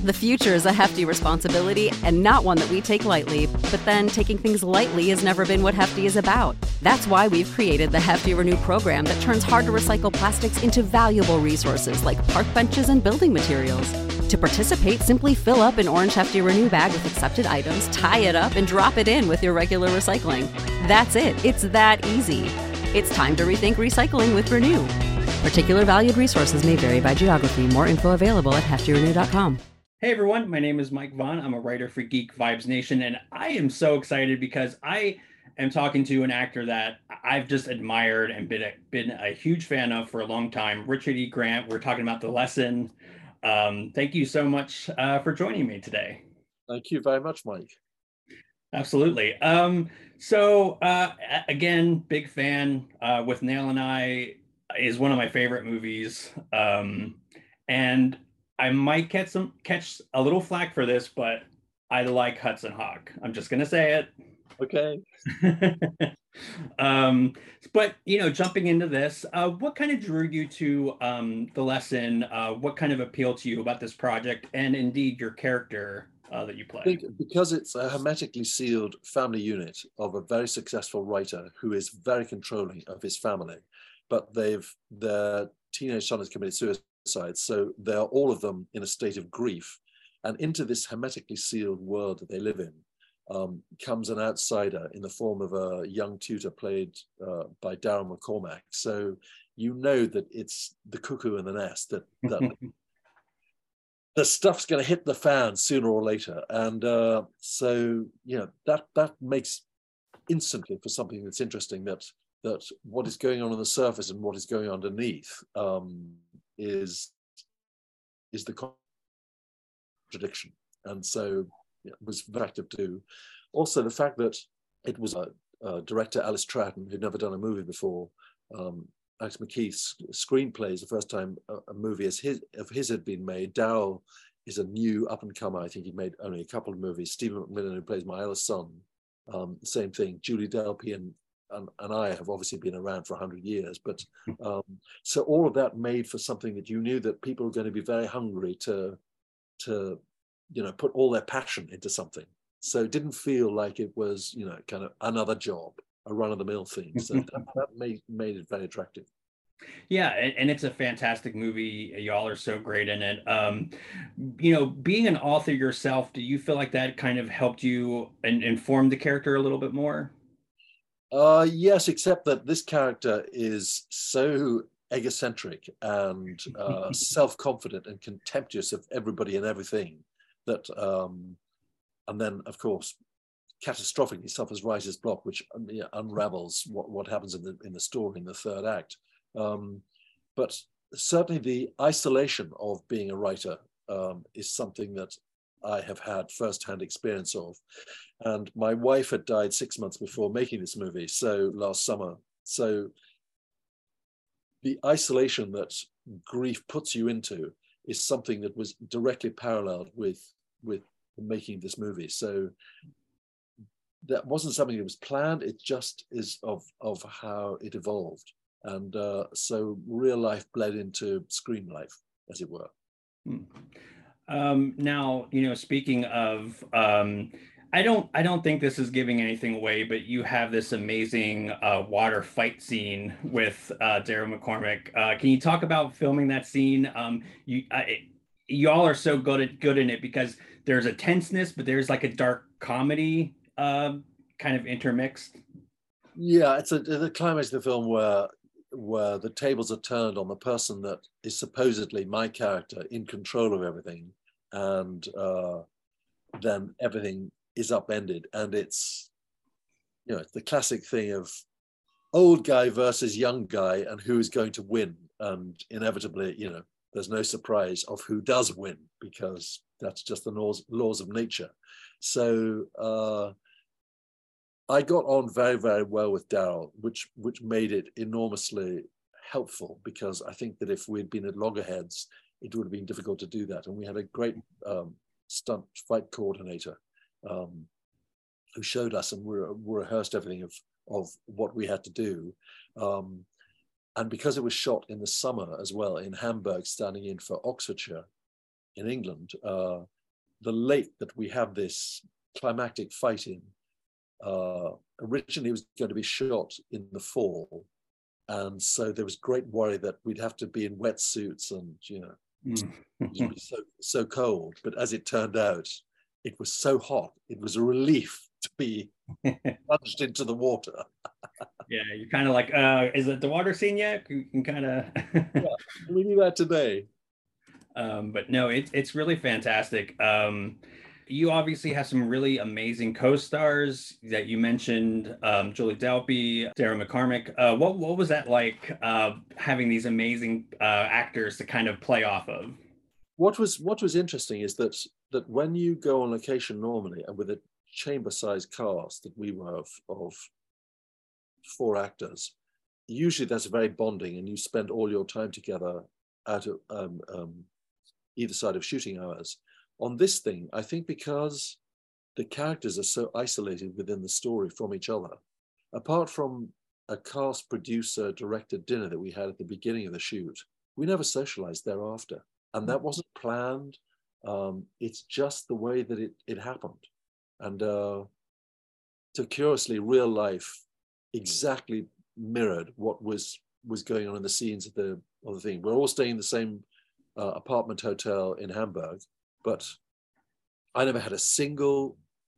The future is a hefty responsibility and not one that we take lightly, but then taking things lightly has never been what Hefty is about. That's why we've created the Hefty Renew program that turns hard-to-recycle plastics into valuable resources like park benches and building materials. To participate, simply fill up an orange Hefty Renew bag with accepted items, tie it up, and drop it in with your regular recycling. That's it. It's that easy. It's time to rethink recycling with Renew. Particular valued resources may vary by geography. More info available at heftyrenew.com. Hey everyone, my name is Mike Vaughn. I'm a writer for Geek Vibes Nation, and I am so excited because I am talking to an actor that I've just admired and been a huge fan of for a long time, Richard E. Grant. We're talking about The Lesson. Thank you so much for joining me today. Thank you very much, Mike. Absolutely. Again, big fan. Withnail and I is one of my favorite movies, and I might catch a little flack for this, but I like Hudson Hawk. I'm just gonna say it. Okay. But jumping into this, what kind of drew you to The Lesson? What kind of appealed to you about this project, and indeed your character that you play? I think because it's a hermetically sealed family unit of a very successful writer who is very controlling of his family, but their teenage son has committed suicide, so they're all of them in a state of grief, and into this hermetically sealed world that they live in comes an outsider in the form of a young tutor played by Darren McCormack. So you know that it's the cuckoo in the nest, that the stuff's going to hit the fan sooner or later, and so that makes instantly for something that's interesting that what is going on the surface and what is going underneath is the contradiction, and so it was very active too. Also, the fact that it was director Alice Troughton, who'd never done a movie before. Alex McKeith's screenplay is the first time a movie of his had been made. Daryl is a new up-and-comer. I think he made only a couple of movies. Stephen McMillan, who plays my eldest son, same thing. Julie Delpy and I have obviously been around for 100 years, but so all of that made for something that you knew that people were going to be very hungry to put all their passion into something. So it didn't feel like it was kind of another job, a run-of-the-mill thing. So that made it very attractive. Yeah, and it's a fantastic movie. Y'all are so great in it. Being an author yourself, do you feel like that kind of helped you and inform the character a little bit more? Yes, except that this character is so egocentric and self-confident and contemptuous of everybody and everything that, and then of course, catastrophically suffers writer's block, which unravels what happens in the story in the third act. But certainly the isolation of being a writer is something that I have had first-hand experience of. And my wife had died 6 months before making this movie, so last summer. So the isolation that grief puts you into is something that was directly paralleled with making this movie. So that wasn't something that was planned. It just is of how it evolved. And so real life bled into screen life, as it were. Now, speaking of, I don't think this is giving anything away, but you have this amazing water fight scene with Darren McCormack. Can you talk about filming that scene? Y'all are so good in it because there's a tenseness, but there's like a dark comedy kind of intermixed. Yeah, it's the climax of the film where the tables are turned on the person that is supposedly my character in control of everything, and then everything is upended, and it's it's the classic thing of old guy versus young guy and who is going to win, and inevitably there's no surprise of who does win because that's just the laws of nature. So I got on very, very well with Daryl, which made it enormously helpful, because I think that if we'd been at loggerheads, it would have been difficult to do that. And we had a great stunt fight coordinator who showed us, and we rehearsed everything of what we had to do. And because it was shot in the summer as well in Hamburg, standing in for Oxfordshire, in England, the lake that we have this climactic fight in, originally was going to be shot in the fall. And so there was great worry that we'd have to be in wetsuits and, it'd be so cold. But as it turned out, it was so hot. It was a relief to be plunged into the water. Yeah, you're kind of like, is it the water scene yet? You can kind of. Yeah, we do that today. But no, it's really fantastic. You obviously have some really amazing co-stars that you mentioned, Julie Delpy, Darren McCormick. What was that like, having these amazing actors to kind of play off of? What was interesting is that when you go on location normally, and with a chamber-sized cast that we were of 4 actors, usually that's very bonding, and you spend all your time together out of either side of shooting hours. On this thing, I think because the characters are so isolated within the story from each other, apart from a cast, producer, director dinner that we had at the beginning of the shoot, we never socialized thereafter. And that wasn't planned. It's just the way that it happened. And so curiously, real life exactly mirrored what was going on in the scenes of the thing. We're all staying in the same apartment hotel in Hamburg, but I never had a single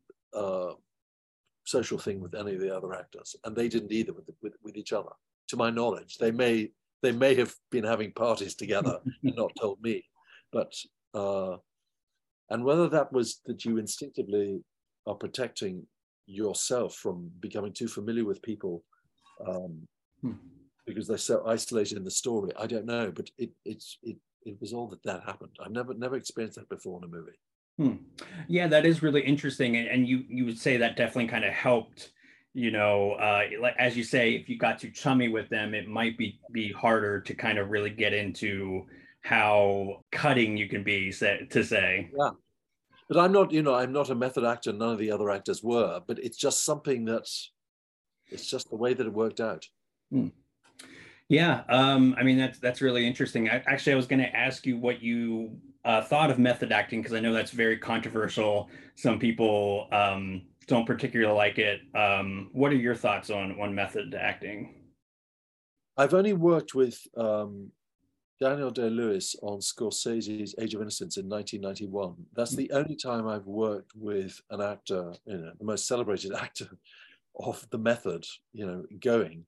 social thing with any of the other actors, and they didn't either with each other. To my knowledge, they may have been having parties together and not told me, but and whether that was that you instinctively are protecting yourself from becoming too familiar with people because they're so isolated in the story, I don't know, but it was all that happened. I've never experienced that before in a movie. Yeah, that is really interesting, and you would say that definitely kind of helped. Like as you say, if you got too chummy with them, it might be harder to kind of really get into how cutting you can be, to say. Yeah, but I'm not a method actor. None of the other actors were, but it's just something it's just the way that it worked out. Yeah, I mean that's really interesting. Actually, I was going to ask you what you thought of method acting, because I know that's very controversial. Some people don't particularly like it. What are your thoughts on method acting? I've only worked with Daniel Day-Lewis on Scorsese's Age of Innocence in 1991. That's the only time I've worked with an actor, the most celebrated actor of the method, going.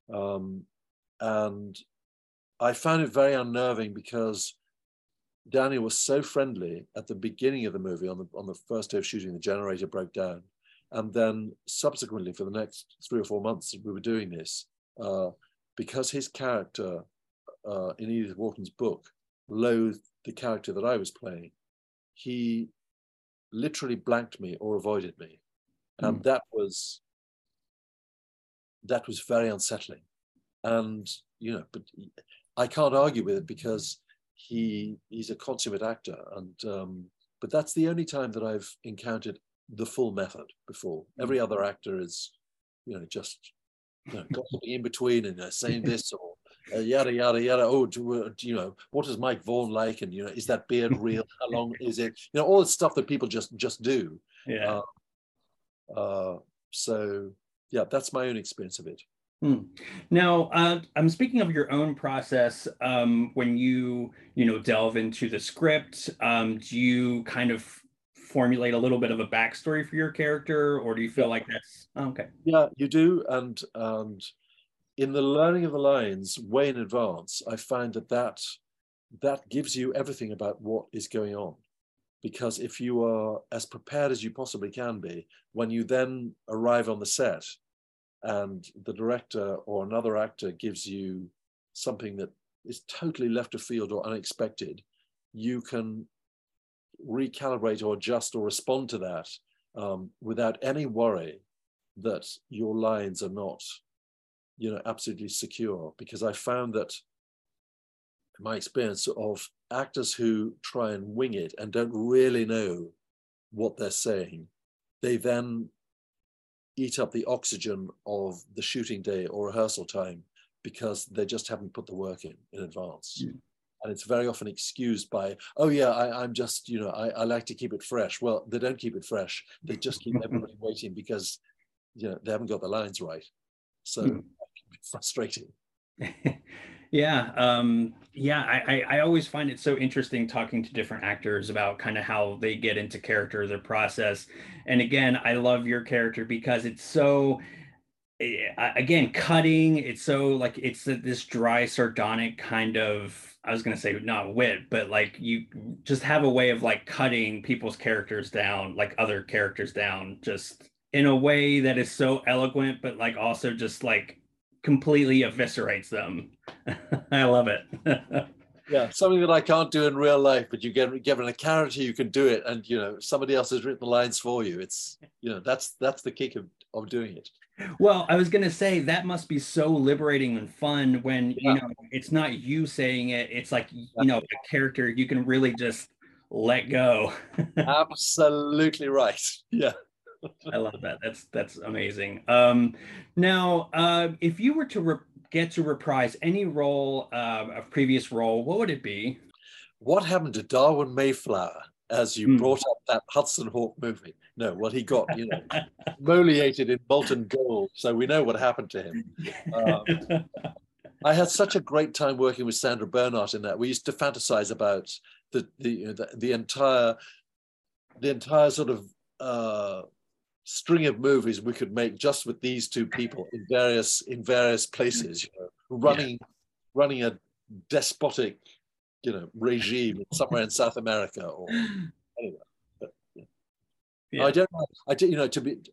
And I found it very unnerving because Daniel was so friendly at the beginning of the movie. On the first day of shooting, the generator broke down. And then subsequently, for the next 3 or 4 months we were doing this, because his character in Edith Wharton's book loathed the character that I was playing, he literally blanked me or avoided me. And that was very unsettling. And, but I can't argue with it because he's a consummate actor. And but that's the only time that I've encountered the full method before. Every other actor is, just gossiping in between and saying this or yada yada yada. Oh, what is Mike Vaughan like? And is that beard real? How long is it? All the stuff that people just do. Yeah. So yeah, that's my own experience of it. Now, I'm speaking of your own process. When you delve into the script, do you kind of formulate a little bit of a backstory for your character, or do you feel like that's okay? Yeah, you do, and in the learning of the lines way in advance, I find that gives you everything about what is going on. Because if you are as prepared as you possibly can be, when you then arrive on the set, and the director or another actor gives you something that is totally left of field or unexpected, you can recalibrate or adjust or respond to that without any worry that your lines are not, absolutely secure. Because I found that my experience of actors who try and wing it and don't really know what they're saying, they then eat up the oxygen of the shooting day or rehearsal time because they just haven't put the work in advance. And it's very often excused by, oh yeah, I'm just, I like to keep it fresh. Well, they don't keep it fresh. They just keep everybody waiting because, they haven't got the lines right. So it can be frustrating. I always find it so interesting talking to different actors about kind of how they get into character, their process. And again, I love your character because it's so, again, cutting. It's so like it's this dry, sardonic kind of. I was gonna say not wit, but like you just have a way of like cutting people's characters down, like other characters down, just in a way that is so eloquent, but like also just like completely eviscerates them. I love it. Yeah, something that I can't do in real life, but you get given a character, you can do it, and somebody else has written the lines for you. It's that's the kick of doing it. Well, I was gonna say that must be so liberating and fun when it's not you saying it, it's like a character you can really just let go. Absolutely right. Yeah. I love that. That's amazing. Now, if you were to get to reprise any role, a previous role, what would it be? What happened to Darwin Mayflower as you brought up that Hudson Hawk movie? No, well, he got, exfoliated in molten gold. So we know what happened to him. I had such a great time working with Sandra Bernhardt in that. We used to fantasize about the entire sort of string of movies we could make just with these two people in various places, running a despotic, regime somewhere in South America or anywhere. But, I don't know.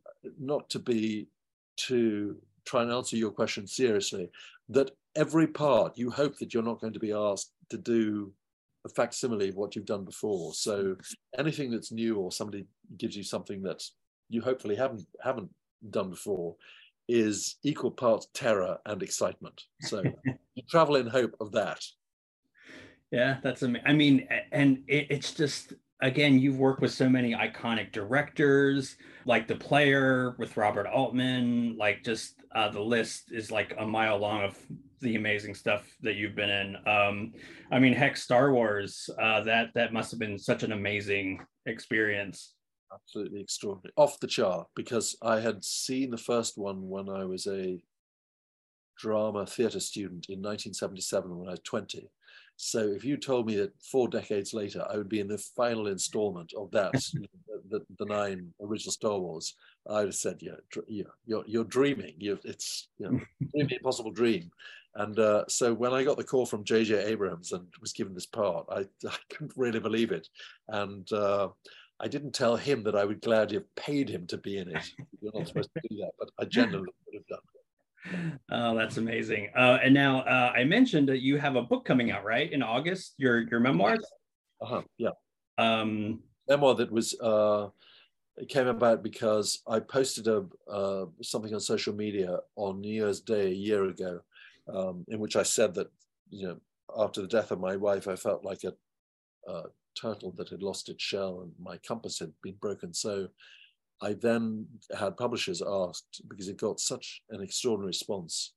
To try and answer your question seriously, that every part you hope that you're not going to be asked to do a facsimile of what you've done before. So anything that's new or somebody gives you something that you hopefully haven't done before is equal parts terror and excitement. So you travel in hope of that. Yeah, that's amazing. I mean, and it's just, again, you've worked with so many iconic directors, like The Player with Robert Altman, like just the list is like a mile long of the amazing stuff that you've been in. I mean, heck, Star Wars, that must have been such an amazing experience. Absolutely extraordinary, off the chart, because I had seen the first one when I was a drama theatre student in 1977 when I was 20. So if you told me that 4 decades later I would be in the final installment of that, the 9 original Star Wars, I would have said, you're dreaming. It's dreaming an impossible dream. And so when I got the call from J.J. Abrams and was given this part, I couldn't really believe it. And I didn't tell him that I would gladly have paid him to be in it. You're not supposed to do that, but I genuinely would have done it. Oh, that's amazing. And now I mentioned that you have a book coming out, right? In August, your memoirs? Yeah. Memoir that was, it came about because I posted something on social media on New Year's Day a year ago, in which I said that, after the death of my wife, I felt like a turtle that had lost its shell and my compass had been broken. So I then had publishers asked, because it got such an extraordinary response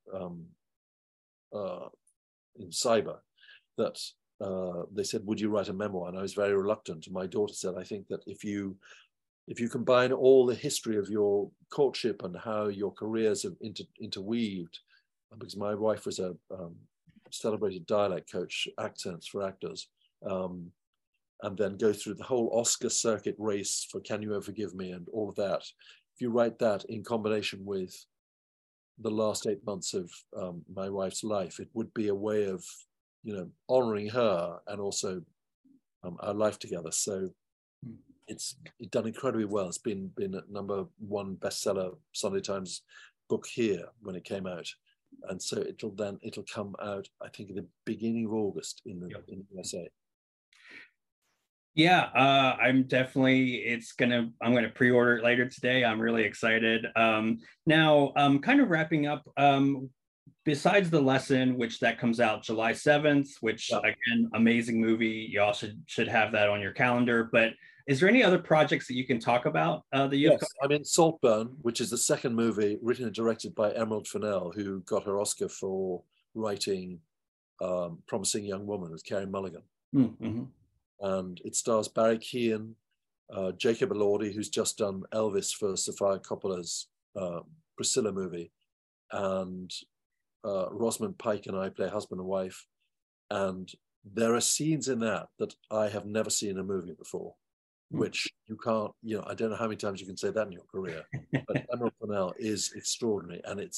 in cyber, that they said, would you write a memoir? And I was very reluctant. My daughter said, I think that if you combine all the history of your courtship and how your careers have interweaved, because my wife was a celebrated dialect coach, accents for actors, and then go through the whole Oscar circuit race for Can You Ever Forgive Me and all of that. If you write that in combination with the last 8 months of my wife's life, it would be a way of, honoring her and also our life together. So it's done incredibly well. It's been a #1 bestseller Sunday Times book here when it came out. And so it'll come out, I think, at the beginning of August in the USA. Yeah, I'm gonna pre-order it later today. I'm really excited. Now, kind of wrapping up, besides The Lesson, which that comes out July 7th, which again, amazing movie. You all should have that on your calendar. But is there any other projects that you can talk about that you've Yes, I'm in Saltburn, which is the second movie written and directed by Emerald Fennell, who got her Oscar for writing Promising Young Woman with Carey Mulligan. Mm-hmm. And it stars Barry Keoghan, Jacob Elordi, who's just done Elvis for Sofia Coppola's Priscilla movie, and Rosamund Pike and I play husband and wife. And there are scenes in that I have never seen in a movie before, which you can't, I don't know how many times you can say that in your career, but Emerald Fennell is extraordinary, and it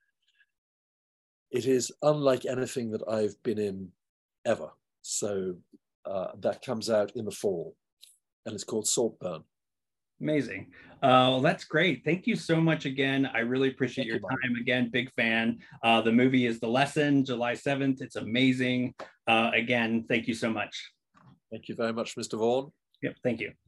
is unlike anything that I've been in ever. So that comes out in the fall, and it's called Saltburn. Amazing. Well, that's great. Thank you so much again. I really appreciate your time. Again, big fan. The movie is The Lesson, July 7th. It's amazing. Again, thank you so much. Thank you very much, Mr. Vaughan. Yep, thank you.